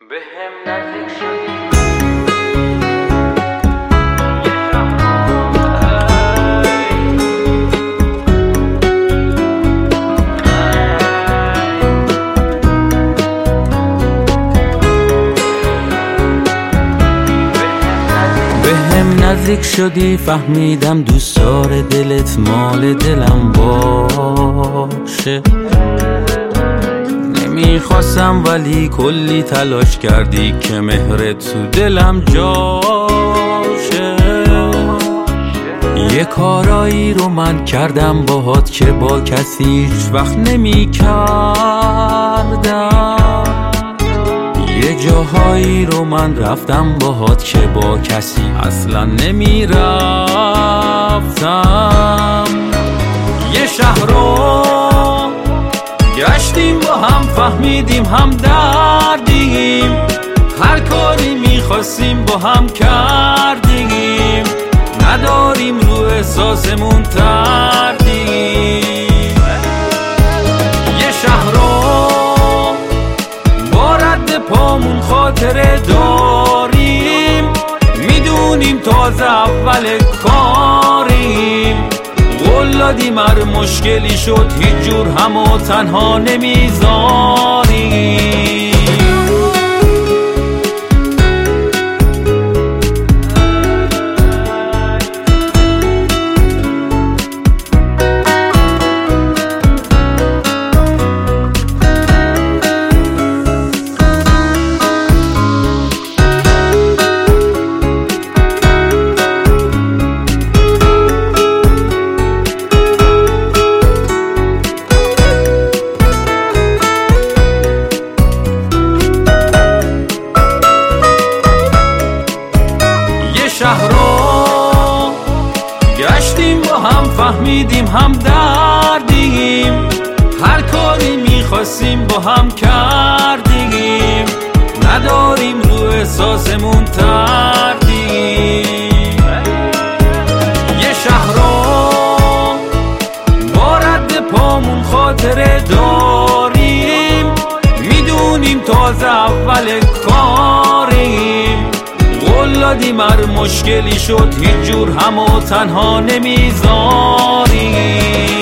بهم نزدیک شدی نزدیک شدی فهمیدم دوستار دلت مال دلم باشه. نمیخواستم ولی کلی تلاش کردی که مهرت تو دلم جاشه. یه کارایی رو من کردم باهات که با کسی هیچ وقت نمی کردم. یه جاهایی رو من رفتم باهات که با کسی اصلا نمی رفتم. یه شهر رو گشتیم با هم فهمیدیم هم دردیم. هر کاری میخواستیم با هم کردیم. نداریم رو احساسمون تردیم. یه شهر رو با رد پامون خاطره داریم. میدونیم تازه اول کاریم. قول دادیم هر مشکلی شد هیچ جور همو تنها نمیذاریم. شهر رو گشتیم با هم فهمیدیم هم دردیم. هر کاری میخواستیم با هم کردیم. نداریم رو احساسمون تردیم. یه شهر رو با رد پامون خاطره داریم. میدونیم تازه اول کاریم. قول دادیم هر مشکلی شد هیچ جور همو تنها نمیذاریم.